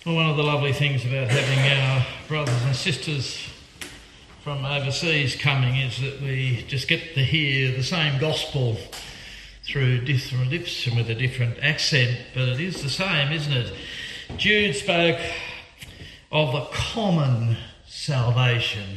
Well, one of the lovely things about having our brothers and sisters from overseas coming is that we just get to hear the same gospel through different lips and with a different accent, but it is the same, isn't it? Jude spoke of a common salvation,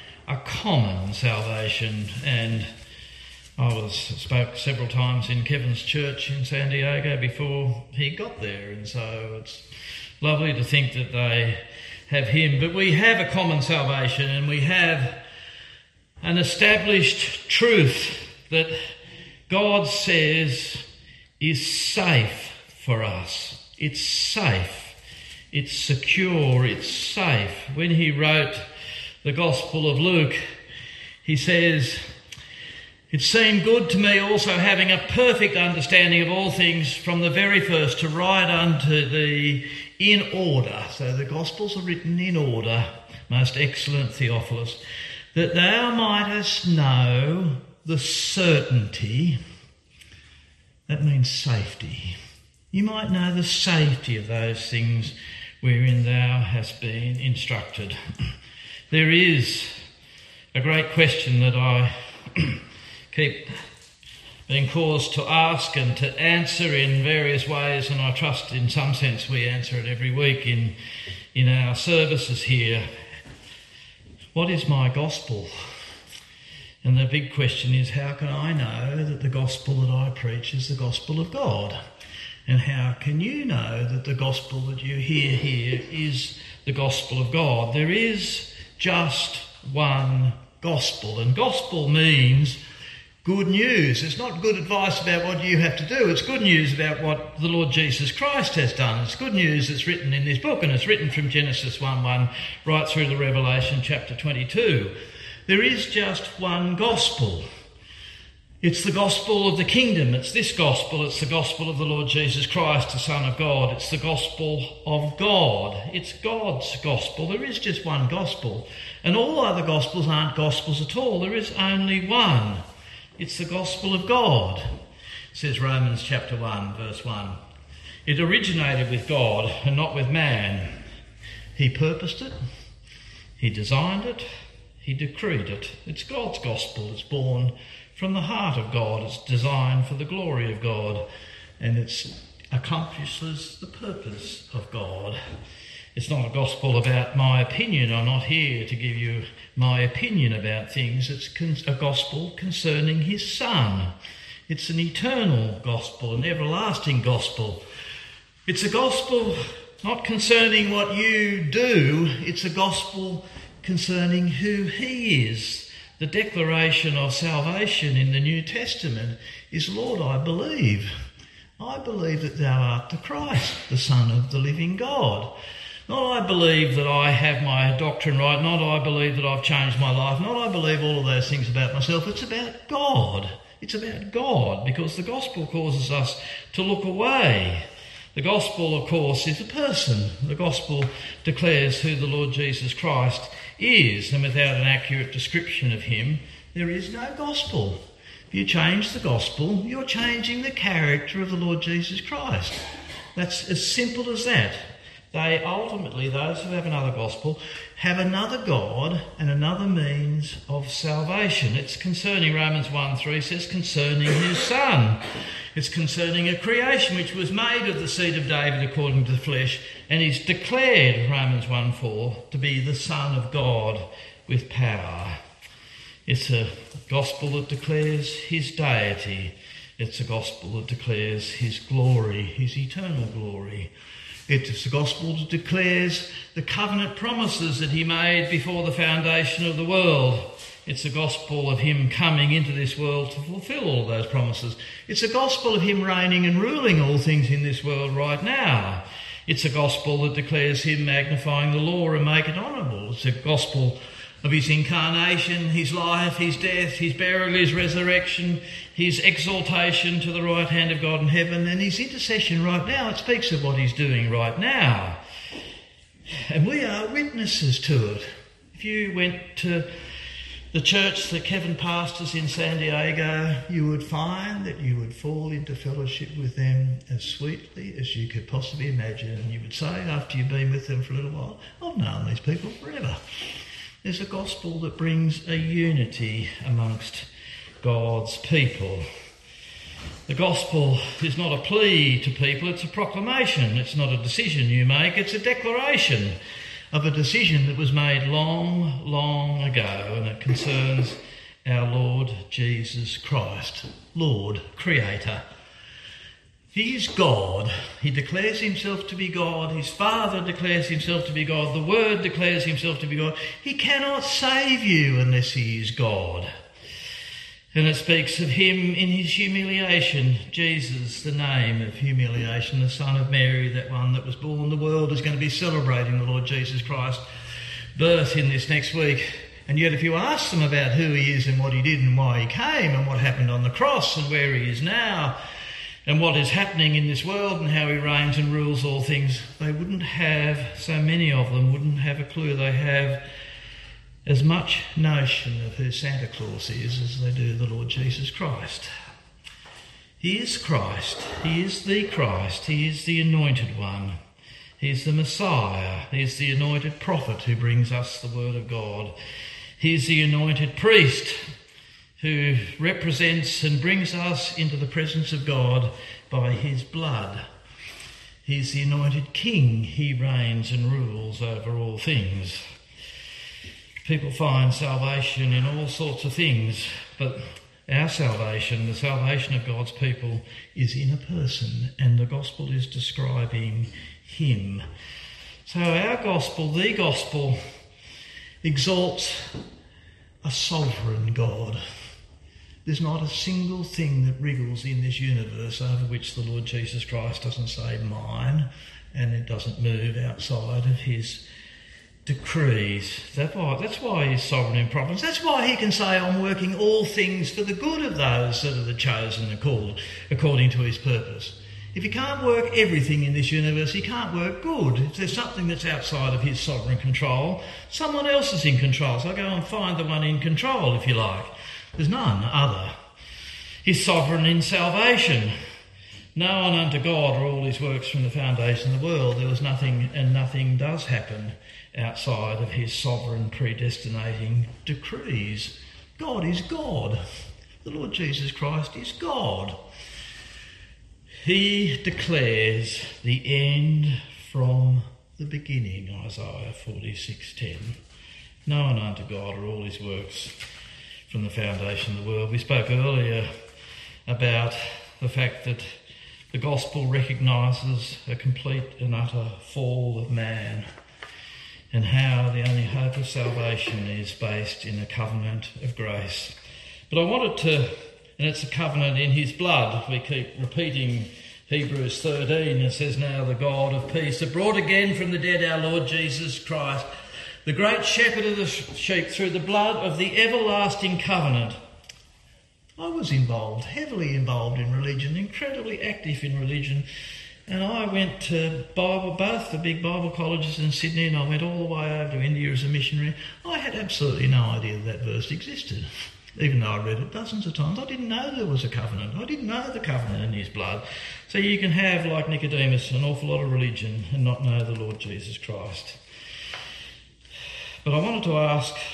and I spoke several times in Kevin's church in San Diego before he got there, and so it's lovely to think that they have him. But we have a common salvation, and we have an established truth that God says is safe for us. It's safe, it's secure, it's safe. When he wrote the Gospel of Luke, he says, "It seemed good to me also, having a perfect understanding of all things from the very first, to write unto thee in order." So the Gospels are written in order, most excellent Theophilus, "that thou mightest know the certainty," that means safety. You might know the safety of those things wherein thou hast been instructed. There is a great question that I keep being caused to ask and to answer in various ways, and I trust in some sense we answer it every week in our services here. What is my gospel? And the big question is, how can I know that the gospel that I preach is the gospel of God? And how can you know that the gospel that you hear here is the gospel of God? There is just one gospel, and gospel means good news. It's not good advice about what you have to do. It's good news about what the Lord Jesus Christ has done. It's good news that's written in this book, and it's written from Genesis 1:1 right through to Revelation chapter 22. There is just one gospel. It's the gospel of the kingdom. It's this gospel. It's the gospel of the Lord Jesus Christ, the Son of God. It's the gospel of God. It's God's gospel. There is just one gospel. And all other gospels aren't gospels at all. There is only one. It's the gospel of God. It says Romans chapter 1, verse 1. It originated with God and not with man. He purposed it. He designed it. He decreed it. It's God's gospel. It's born from the heart of God. It's designed for the glory of God, and it accomplishes the purpose of God. It's not a gospel about my opinion. I'm not here to give you my opinion about things. It's a gospel concerning his Son. It's an eternal gospel, an everlasting gospel. It's a gospel not concerning what you do. It's a gospel concerning who he is. The declaration of salvation in the New Testament is, "Lord, I believe. I believe that thou art the Christ, the Son of the living God." Not I believe that I have my doctrine right, not I believe that I've changed my life, not I believe all of those things about myself. It's about God. It's about God, because the gospel causes us to look away. The gospel, of course, is a person. The gospel declares who the Lord Jesus Christ is, and without an accurate description of him, there is no gospel. If you change the gospel, you're changing the character of the Lord Jesus Christ. That's as simple as that. They ultimately, those who have another gospel, have another God and another means of salvation. It's concerning, Romans 1:3 says, concerning his Son. It's concerning a creation which was made of the seed of David according to the flesh, and is declared, Romans 1:4, to be the Son of God with power. It's a gospel that declares his deity. It's a gospel that declares his glory, his eternal glory. It's a gospel that declares the covenant promises that he made before the foundation of the world. It's a gospel of him coming into this world to fulfill all those promises. It's a gospel of him reigning and ruling all things in this world right now. It's a gospel that declares him magnifying the law and make it honourable. It's a gospel of his incarnation, his life, his death, his burial, his resurrection, his exaltation to the right hand of God in heaven, and his intercession right now. It speaks of what he's doing right now. And we are witnesses to it. If you went to the church that Kevin pastors in San Diego, you would find that you would fall into fellowship with them as sweetly as you could possibly imagine. And you would say, after you've been with them for a little while, I've known these people forever. There's a gospel that brings a unity amongst God's people. The gospel is not a plea to people, it's a proclamation. It's not a decision you make, it's a declaration of a decision that was made long, long ago, and it concerns our Lord Jesus Christ, Lord, Creator. He is God. He declares himself to be God. His Father declares himself to be God. The Word declares himself to be God. He cannot save you unless he is God. And it speaks of him in his humiliation. Jesus, the name of humiliation, the Son of Mary, that one that was born. The world is going to be celebrating the Lord Jesus Christ's birth in this next week. And yet if you ask them about who he is and what he did and why he came and what happened on the cross and where he is now and what is happening in this world and how he reigns and rules all things, they wouldn't have, so many of them wouldn't have a clue. They have as much notion of who Santa Claus is as they do the Lord Jesus Christ. He is Christ. He is the Christ. He is the anointed one. He is the Messiah. He is the anointed prophet who brings us the word of God. He is the anointed priest who represents and brings us into the presence of God by his blood. He is the anointed king. He reigns and rules over all things. People find salvation in all sorts of things, but our salvation, the salvation of God's people, is in a person, and the gospel is describing him. So our gospel, the gospel, exalts a sovereign God. There's not a single thing that wriggles in this universe over which the Lord Jesus Christ doesn't say mine, and it doesn't move outside of his decrees. That's why he's sovereign in providence. That's why he can say, I'm working all things for the good of those that are the chosen and called according to his purpose. If he can't work everything in this universe, he can't work good. If there's something that's outside of his sovereign control, someone else is in control. So go and find the one in control, if you like. There's none other. He's sovereign in salvation. Known unto God are all his works from the foundation of the world. There was nothing, and nothing does happen outside of his sovereign predestinating decrees. God is God. The Lord Jesus Christ is God. He declares the end from the beginning, Isaiah 46:10. Known unto God are all his works from the foundation of the world. We spoke earlier about the fact that the gospel recognises a complete and utter fall of man, and how the only hope of salvation is based in a covenant of grace. But I wanted to, and it's a covenant in his blood. We keep repeating Hebrews 13. It says, now the God of peace, that brought again from the dead our Lord Jesus Christ, the great shepherd of the sheep, through the blood of the everlasting covenant. I was involved, heavily involved in religion, incredibly active in religion. And I went to both the big Bible colleges in Sydney, and I went all the way over to India as a missionary. I had absolutely no idea that verse existed, even though I read it dozens of times. I didn't know there was a covenant. I didn't know the covenant in his blood. So you can have, like Nicodemus, an awful lot of religion and not know the Lord Jesus Christ. But I wanted to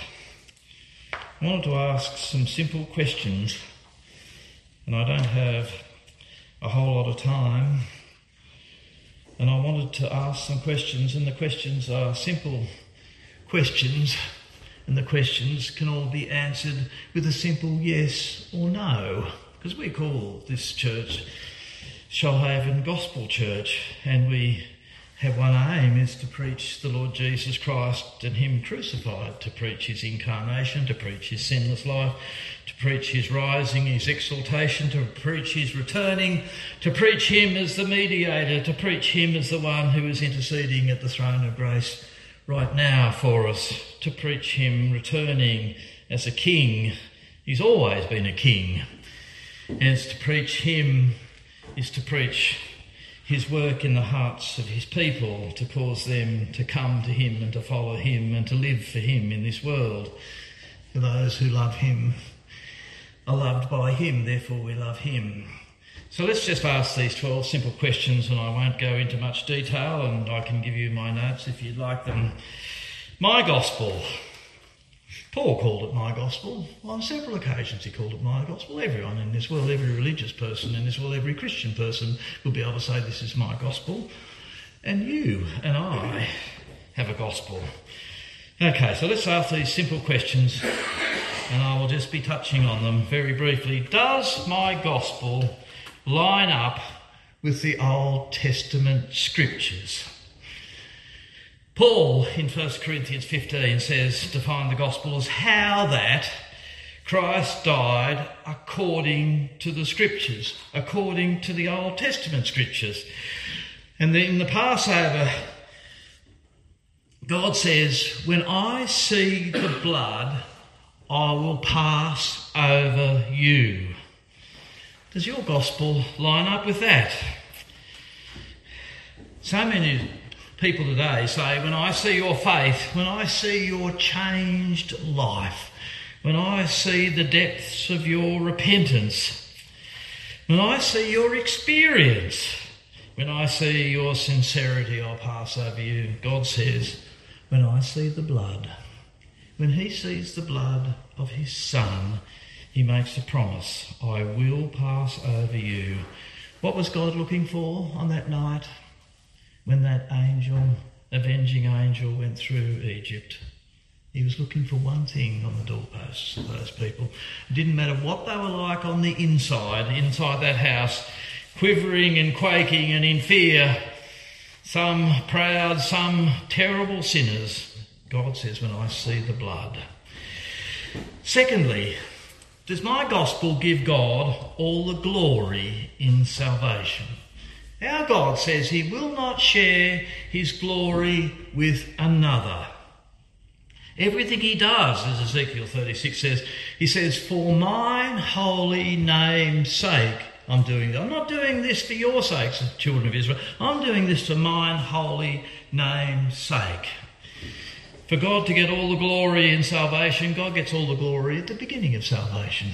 ask some simple questions, and I don't have a whole lot of time. And I wanted to ask some questions, and the questions are simple questions, and the questions can all be answered with a simple yes or no, because we call this church Shoalhaven Gospel Church, and we have one aim, is to preach the Lord Jesus Christ and him crucified, to preach his incarnation, to preach his sinless life, to preach his rising, his exaltation, to preach his returning, to preach him as the mediator, to preach him as the one who is interceding at the throne of grace right now for us, to preach him returning as a king. He's always been a king. And it's to preach him is to preach his work in the hearts of his people, to cause them to come to him and to follow him and to live for him in this world. For those who love him are loved by him, therefore we love him. So let's just ask these 12 simple questions, and I won't go into much detail, and I can give you my notes if you'd like them. My gospel. Paul called it my gospel. On several occasions he called it my gospel. Everyone in this world, every religious person in this world, every Christian person will be able to say this is my gospel. And you and I have a gospel. Okay, so let's ask these simple questions, and I will just be touching on them very briefly. Does my gospel line up with the Old Testament scriptures? Paul in 1 Corinthians 15 says, define the gospel as how that Christ died according to the scriptures, according to the Old Testament scriptures. And then in the Passover, God says, when I see the blood, I will pass over you. Does your gospel line up with that? So many people today say, when I see your faith, when I see your changed life, when I see the depths of your repentance, when I see your experience, when I see your sincerity, I'll pass over you. God says, when I see the blood, when he sees the blood of his Son, he makes a promise, I will pass over you. What was God looking for on that night when that angel, avenging angel, went through Egypt? He was looking for one thing on the doorposts of those people. It didn't matter what they were like on the inside that house, quivering and quaking and in fear, some proud, some terrible sinners. God says, when I see the blood. Secondly, does my gospel give God all the glory in salvation? Our God says he will not share his glory with another. Everything he does, as Ezekiel 36 says, he says, for mine holy name's sake, I'm doing that. I'm not doing this for your sakes, children of Israel. I'm doing this for mine holy name's sake. For God to get all the glory in salvation, God gets all the glory at the beginning of salvation.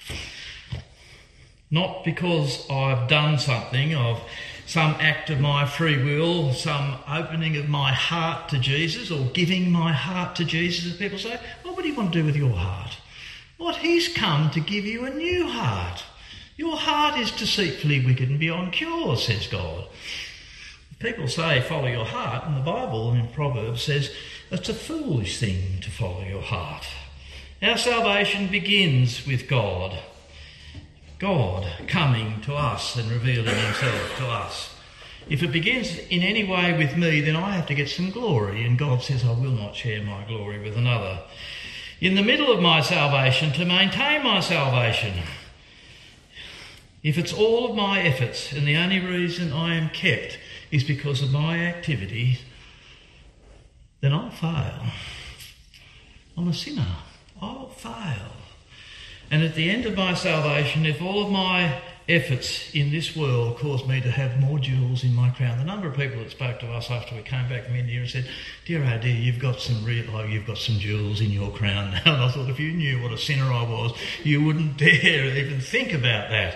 Not because I've done something, of some act of my free will, some opening of my heart to Jesus, or giving my heart to Jesus, as people say. What would he want to do with your heart? What, he's come to give you a new heart. Your heart is deceitfully wicked and beyond cure, says God. People say follow your heart, and the Bible in Proverbs says it's a foolish thing to follow your heart. Our salvation begins with God. God coming to us and revealing himself to us. If it begins in any way with me, then I have to get some glory, and God says I will not share my glory with another. In the middle of my salvation, to maintain my salvation, if it's all of my efforts and the only reason I am kept is because of my activity, then I'll fail. I'm a sinner. I'll fail. And at the end of my salvation, if all of my efforts in this world cause me to have more jewels in my crown, the number of people that spoke to us after we came back from India and said, dear oh dear, you've got some jewels in your crown now. And I thought, if you knew what a sinner I was, you wouldn't dare even think about that.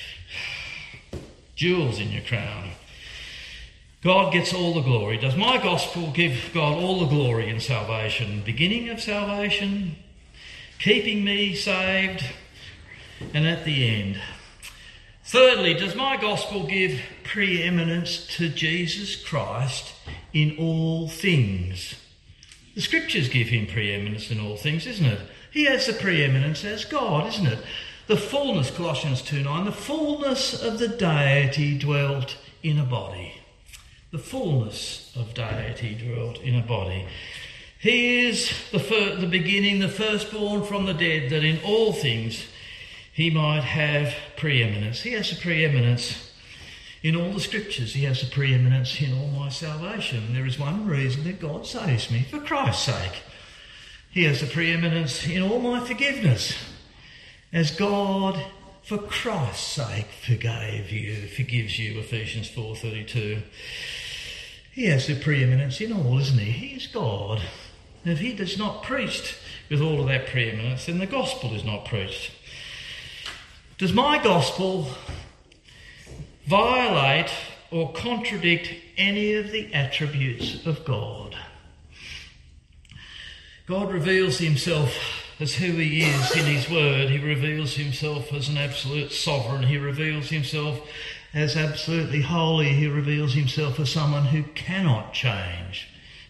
Jewels in your crown. God gets all the glory. Does my gospel give God all the glory in salvation? Beginning of salvation, keeping me saved, and at the end. Thirdly, does my gospel give preeminence to Jesus Christ in all things? The scriptures give him preeminence in all things, isn't it? He has the preeminence as God, isn't it? The fullness, Colossians 2:9, the fullness of the deity dwelt in a body. The fullness of deity dwelt in a body. He is the beginning, the firstborn from the dead, that in all things he might have preeminence. He has a preeminence in all the scriptures. He has a preeminence in all my salvation. There is one reason that God saves me, for Christ's sake. He has a preeminence in all my forgiveness, as God, for Christ's sake, forgives you, Ephesians 4:32. He has the preeminence in all, isn't he? He is God. If he does not preach with all of that preeminence, then the gospel is not preached. Does my gospel violate or contradict any of the attributes of God? God reveals himself as who he is in his word. He reveals himself as an absolute sovereign. He reveals himself as absolutely holy. He reveals himself as someone who cannot change.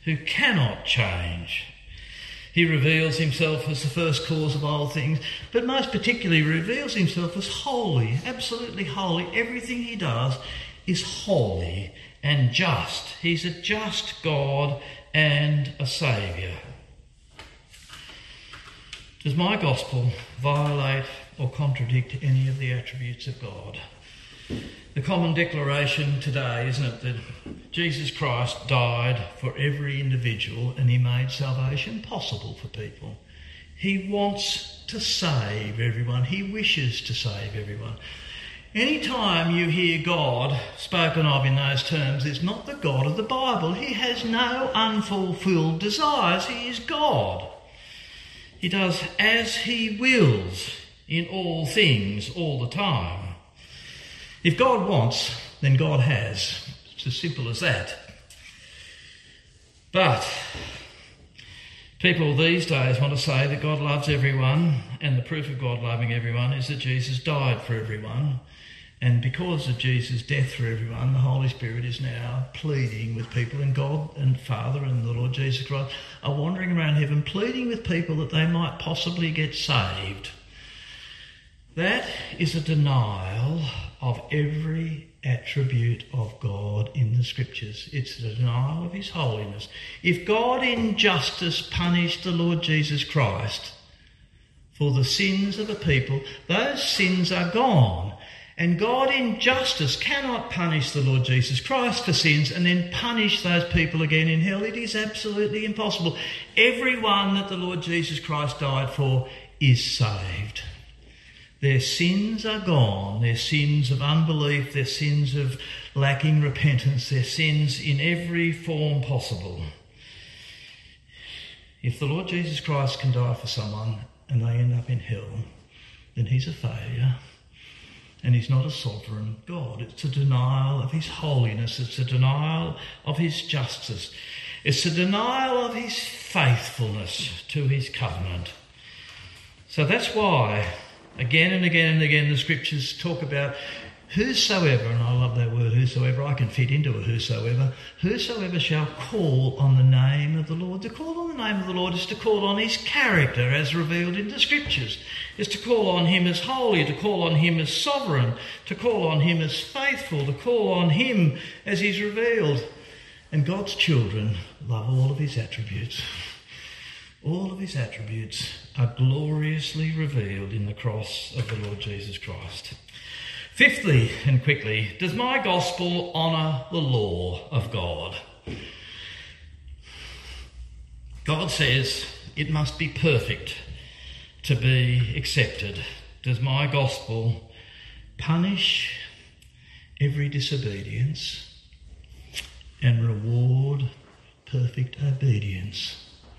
He reveals himself as the first cause of all things, but most particularly reveals himself as holy, absolutely holy. Everything he does is holy and just. He's a just God and a Saviour. Does my gospel violate or contradict any of the attributes of God? The common declaration today, isn't it, that Jesus Christ died for every individual and he made salvation possible for people. He wants to save everyone. He wishes to save everyone. Any time you hear God spoken of in those terms, it's not the God of the Bible. He has no unfulfilled desires. He is God. He does as he wills in all things all the time. If God wants, then God has. It's as simple as that. But people these days want to say that God loves everyone, and the proof of God loving everyone is that Jesus died for everyone. And because of Jesus' death for everyone, the Holy Spirit is now pleading with people, and God and Father and the Lord Jesus Christ are wandering around heaven pleading with people that they might possibly get saved. That is a denial of every attribute of God in the Scriptures. It's a denial of his holiness. If God in justice punished the Lord Jesus Christ for the sins of a people, those sins are gone. And God in justice cannot punish the Lord Jesus Christ for sins and then punish those people again in hell. It is absolutely impossible. Everyone that the Lord Jesus Christ died for is saved. Their sins are gone, their sins of unbelief, their sins of lacking repentance, their sins in every form possible. If the Lord Jesus Christ can die for someone and they end up in hell, then he's a failure and he's not a sovereign God. It's a denial of his holiness, it's a denial of his justice, it's a denial of his faithfulness to his covenant. So that's why again and again and again the Scriptures talk about whosoever, and I love that word whosoever, I can fit into a whosoever shall call on the name of the Lord. To call on the name of the Lord is to call on his character as revealed in the Scriptures, is to call on him as holy, to call on him as sovereign, to call on him as faithful, to call on him as he's revealed. And God's children love all of his attributes. All of his attributes are gloriously revealed in the cross of the Lord Jesus Christ. Fifthly, and quickly, does my gospel honour the law of God? God says it must be perfect to be accepted. Does my gospel punish every disobedience and reward perfect obedience?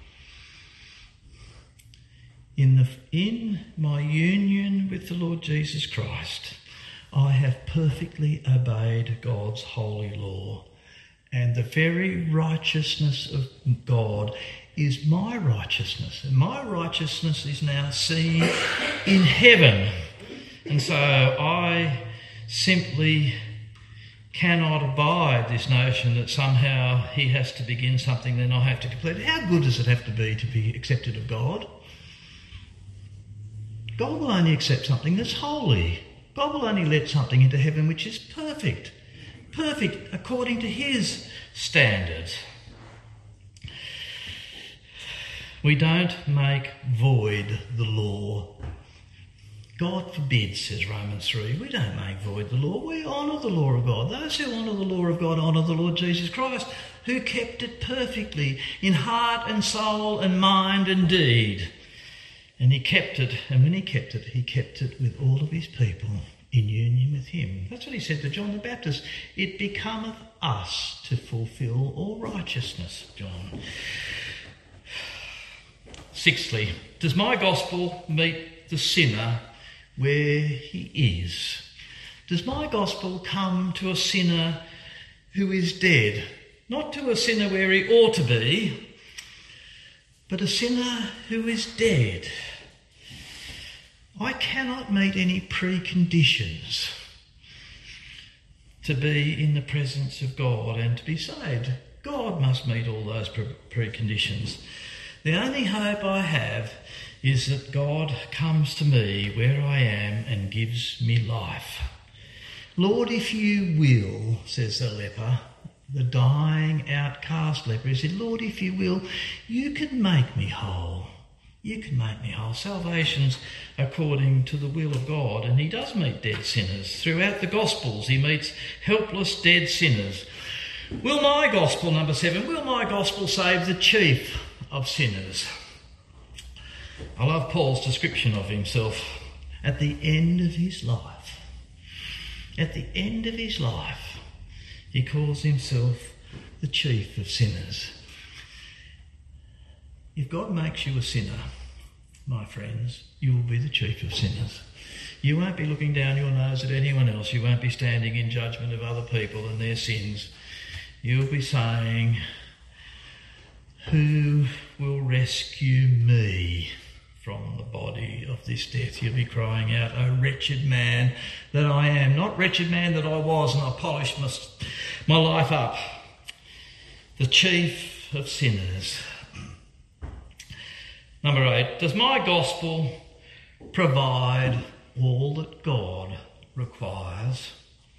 In my union with the Lord Jesus Christ, I have perfectly obeyed God's holy law, and the very righteousness of God is my righteousness, and my righteousness is now seen in heaven. And so I simply cannot abide this notion that somehow he has to begin something, then I have to complete it. How good does it have to be accepted of God? God will only accept something that's holy. God will only let something into heaven which is perfect according to his standards. We don't make void the law. God forbid, says Romans 3. We don't make void the law. We honour the law of God. Those who honour the law of God honour the Lord Jesus Christ, who kept it perfectly in heart and soul and mind and deed. And he kept it, and when he kept it with all of his people in union with him. That's what he said to John the Baptist. It becometh us to fulfil all righteousness, John. Sixthly, does my gospel meet the sinner where he is? Does my gospel come to a sinner who is dead? Not to a sinner where he ought to be, but a sinner who is dead. I cannot meet any preconditions to be in the presence of God and to be saved. God must meet all those preconditions. The only hope I have is that God comes to me where I am and gives me life. Lord, if you will, says the leper, the dying, outcast leper, he said, Lord, if you will, you can make me whole. You can make me whole. Salvation's according to the will of God, and he does meet dead sinners. Throughout the Gospels, he meets helpless, dead sinners. Will my gospel, number 7, will my gospel save the chief of sinners? I love Paul's description of himself at the end of his life. At the end of his life, he calls himself the chief of sinners. If God makes you a sinner, my friends, you will be the chief of sinners. You won't be looking down your nose at anyone else. You won't be standing in judgment of other people and their sins. You'll be saying, who will rescue me from the body of this death? You'll be crying out, oh, wretched man that I am. Not wretched man that I was and I polished my life up. The chief of sinners. Number 8, does my gospel provide all that God requires?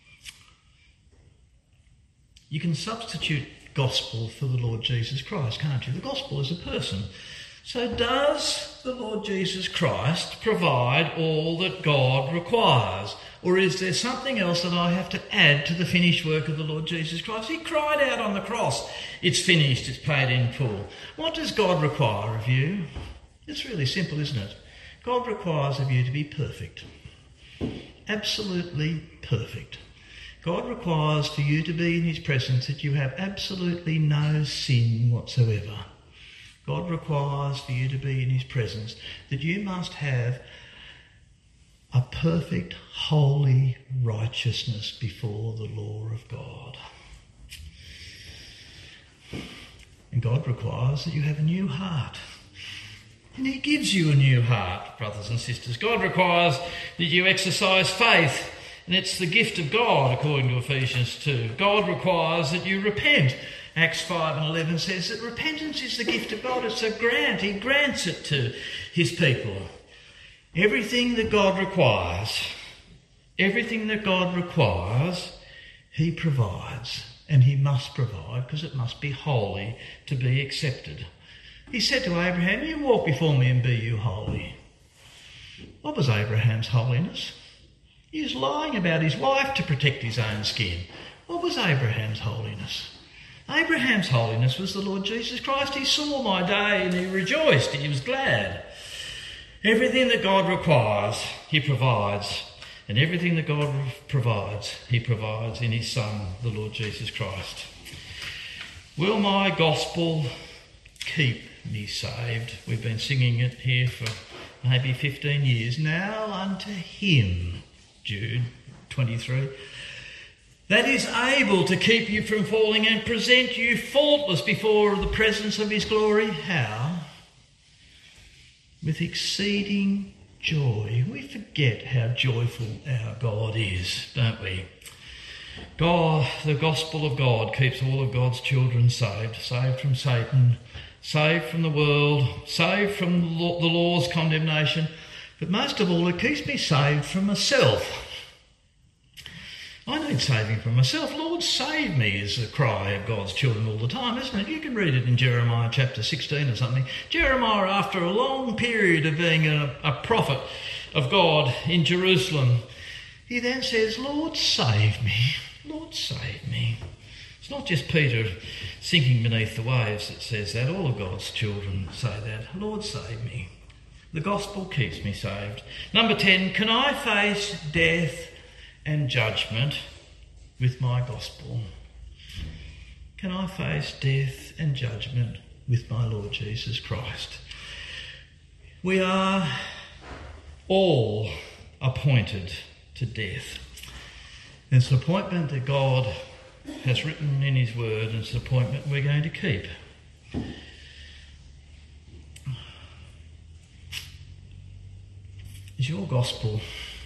You can substitute gospel for the Lord Jesus Christ, can't you? The gospel is a person. So does the Lord Jesus Christ provide all that God requires? Or is there something else that I have to add to the finished work of the Lord Jesus Christ? He cried out on the cross, it's finished, it's paid in full. What does God require of you? It's really simple, isn't it? God requires of you to be perfect. Absolutely perfect. God requires for you to be in his presence that you have absolutely no sin whatsoever. God requires for you to be in his presence that you must have a perfect, holy righteousness before the law of God. And God requires that you have a new heart. And he gives you a new heart, brothers and sisters. God requires that you exercise faith, and it's the gift of God, according to Ephesians 2. God requires that you repent. Acts 5 and 11 says that repentance is the gift of God. It's a grant. He grants it to his people. Everything that God requires, he provides. And he must provide because it must be holy to be accepted. He said to Abraham, you walk before me and be you holy. What was Abraham's holiness? He was lying about his wife to protect his own skin. What was Abraham's holiness? Abraham's holiness was the Lord Jesus Christ. He saw my day and he rejoiced. He was glad. Everything that God requires, he provides. And everything that God provides, he provides in his Son, the Lord Jesus Christ. Will my gospel keep me saved? We've been singing it here for maybe 15 years. Now unto him, Jude 23, that is able to keep you from falling and present you faultless before the presence of his glory. How? With exceeding joy. We forget how joyful our God is, don't we? God, the gospel of God, keeps all of God's children saved. Saved from Satan, saved from the world, saved from the law's condemnation. But most of all, it keeps me saved from myself. I need saving from myself. Lord, save me is the cry of God's children all the time, isn't it? You can read it in Jeremiah chapter 16 or something. Jeremiah, after a long period of being a prophet of God in Jerusalem, he then says, Lord, save me. Lord, save me. It's not just Peter sinking beneath the waves that says that. All of God's children say that. Lord, save me. The gospel keeps me saved. Number 10, can I face death and judgment with my gospel? Can I face death and judgment with my Lord Jesus Christ? We are all appointed to death. It's an appointment that God has written in his word, and it's an appointment we're going to keep. Is your gospel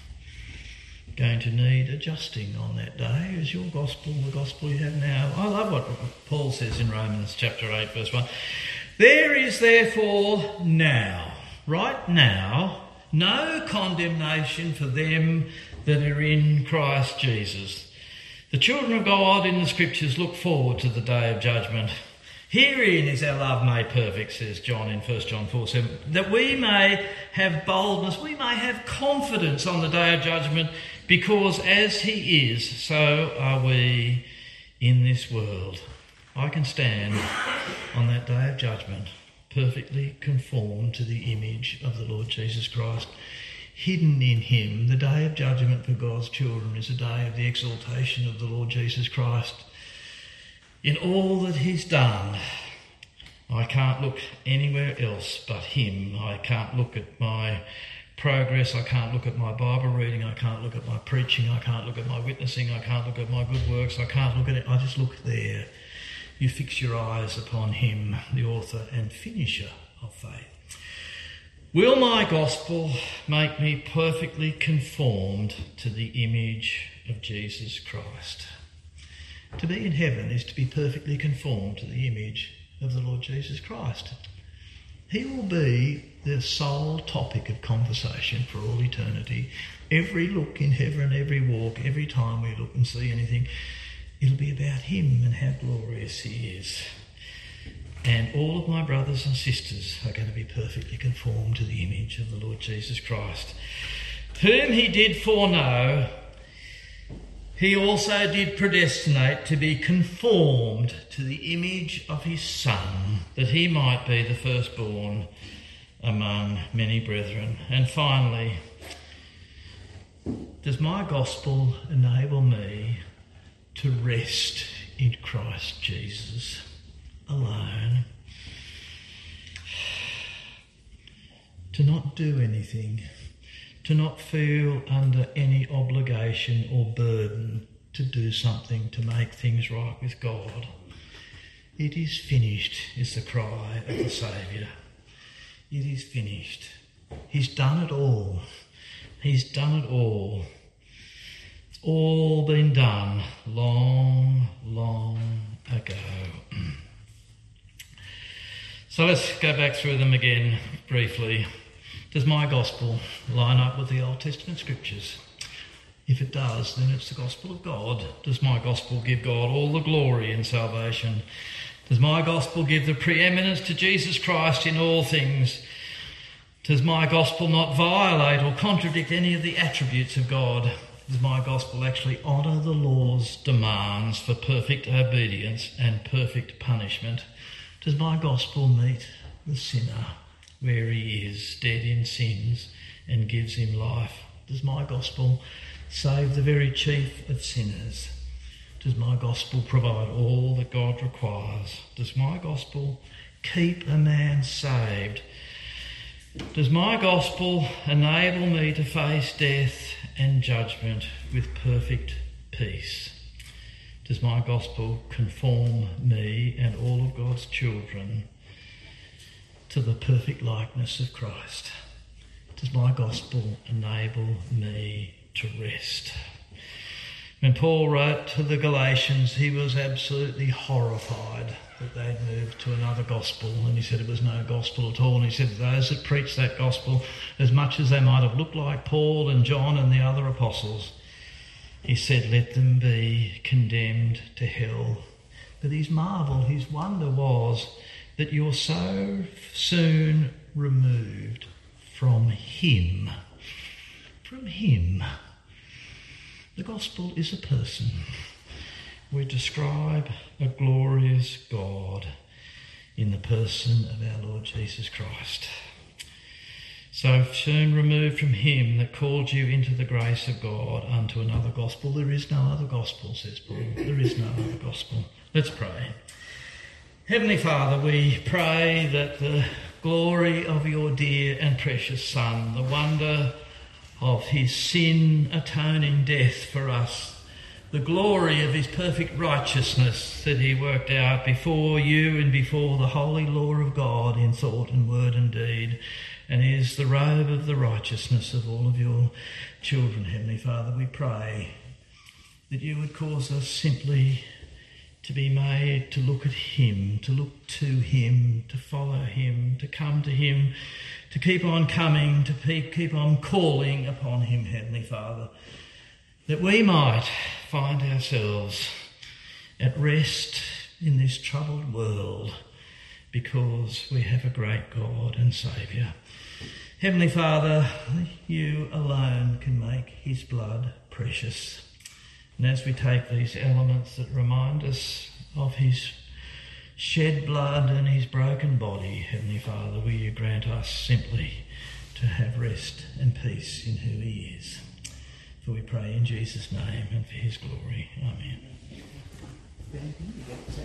going to need adjusting on that day? Is your gospel the gospel you have now? I love what Paul says in Romans chapter 8 verse 1. There is therefore now, right now, no condemnation for them that are in Christ Jesus. The children of God in the scriptures look forward to the day of judgment. Herein is our love made perfect, says John in 1 John 4:7, that we may have boldness, we may have confidence on the day of judgment, because as he is, so are we in this world. I can stand on that day of judgment, perfectly conformed to the image of the Lord Jesus Christ. Hidden in him, the day of judgment for God's children is a day of the exaltation of the Lord Jesus Christ. In all that he's done, I can't look anywhere else but him. I can't look at my progress, I can't look at my Bible reading, I can't look at my preaching, I can't look at my witnessing, I can't look at my good works, I can't look at it, I just look there. You fix your eyes upon him, the author and finisher of faith. Will my gospel make me perfectly conformed to the image of Jesus Christ? To be in heaven is to be perfectly conformed to the image of the Lord Jesus Christ. He will be the sole topic of conversation for all eternity. Every look in heaven, every walk, every time we look and see anything, it'll be about him and how glorious he is. And all of my brothers and sisters are going to be perfectly conformed to the image of the Lord Jesus Christ, whom he did foreknow. He also did predestinate to be conformed to the image of his Son, that he might be the firstborn among many brethren. And finally, does my gospel enable me to rest in Christ Jesus alone? To not do anything, to not feel under any obligation or burden to do something to make things right with God. It is finished is the cry of the Saviour. It is finished. He's done it all. He's done it all. It's all been done long, long ago. So let's go back through them again briefly. Does my gospel line up with the Old Testament scriptures? If it does, then it's the gospel of God. Does my gospel give God all the glory in salvation? Does my gospel give the preeminence to Jesus Christ in all things? Does my gospel not violate or contradict any of the attributes of God? Does my gospel actually honour the law's demands for perfect obedience and perfect punishment? Does my gospel meet the sinner where he is, dead in sins, and gives him life? Does my gospel save the very chief of sinners? Does my gospel provide all that God requires? Does my gospel keep a man saved? Does my gospel enable me to face death and judgment with perfect peace? Does my gospel conform me and all of God's children to the perfect likeness of Christ? Does my gospel enable me to rest? When Paul wrote to the Galatians, he was absolutely horrified that they'd moved to another gospel, and he said it was no gospel at all. And he said those that preached that gospel, as much as they might have looked like Paul and John and the other apostles, he said, let them be condemned to hell. But his marvel, his wonder was that you're so soon removed from him. From him. The gospel is a person. We describe a glorious God in the person of our Lord Jesus Christ. So soon removed from him that called you into the grace of God unto another gospel. There is no other gospel, says Paul. There is no other gospel. Let's pray. Heavenly Father, we pray that the glory of your dear and precious Son, the wonder of his sin-atoning death for us, the glory of his perfect righteousness that he worked out before you and before the holy law of God in thought and word and deed, and is the robe of the righteousness of all of your children. Heavenly Father, we pray that you would cause us simply to be made to look at him, to look to him, to follow him, to come to him, to keep on coming, to keep on calling upon him, Heavenly Father, that we might find ourselves at rest in this troubled world because we have a great God and Saviour. Heavenly Father, you alone can make his blood precious. And as we take these elements that remind us of his shed blood and his broken body, Heavenly Father, will you grant us simply to have rest and peace in who he is. For we pray in Jesus' name and for his glory. Amen.